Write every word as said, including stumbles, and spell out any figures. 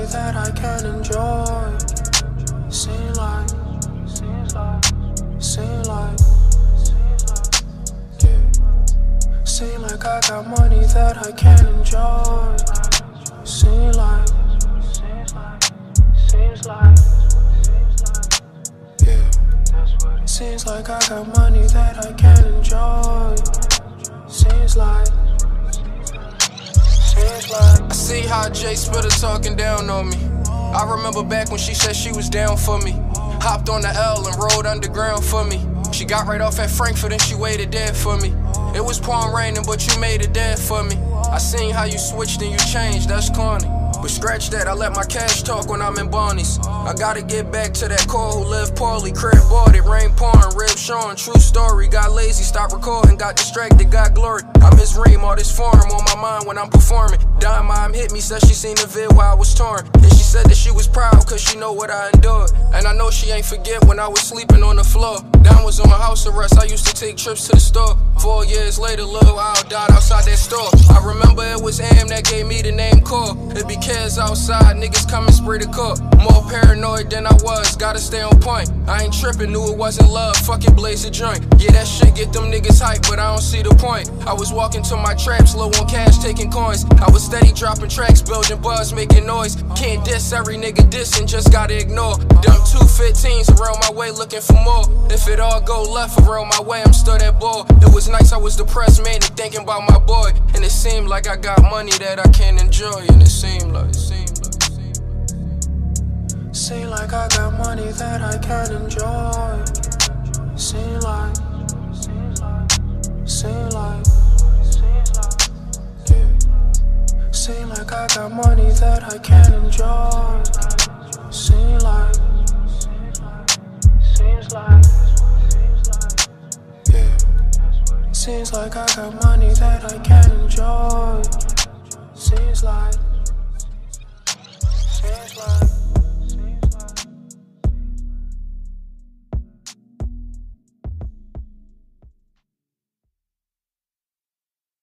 that I can enjoy. Seem like, seems like, seem like, yeah. Seem like I got money that I can enjoy. Seem like, seems like, seems like, yeah. Seems like I got money that I can enjoy. Seems like, seems like. I see how Jay Spitter talking down on me. I remember back when she said she was down for me. Hopped on the L and rode underground for me. She got right off at Frankfurt and she waited there for me. It was pouring raining, but you made it there for me. I seen how you switched and you changed, that's corny. But scratch that, I let my cash talk when I'm in Barney's. I gotta get back to that core who lived poorly. Crib bought it, rain pouring, ribs showing. True story, got lazy, stopped recording, got distracted, got glory. I miss Reem, all this forum on my mind when I'm performing. Dime mom hit me, said she seen the vid while I was torn. And she said that she was proud cause she know what I endured. And I know she ain't forget when I was sleeping on the floor. Dime was on house arrest, I used to take trips to the store. Four years later, Lil Al died outside that store. I remember it was Am that gave me the name Core. It be kids outside, niggas come and spray the cook. More paranoid than I was, gotta stay on point. I ain't tripping, knew it wasn't love, fucking blaze a joint. Yeah, that shit get them niggas hype, but I don't see the point. I was walking to my traps, low on cash, taking coins. I was steady dropping tracks, building buzz, making noise. Can't diss every nigga dissing, just gotta ignore. Dumb two fifteens around my way looking for more. If it all go left around my way, I'm still that boy. It was nice, I was depressed, man, and thinking about my boy. And it seemed like I got money that I can enjoy. And it seemed like, it seemed like, it seemed like. Seem like I got money that I can enjoy. Seem like, seems like, seem like, yeah. Seem like I got money that I can enjoy. Seem like, seems like, yeah. Seems like I got money that I can enjoy.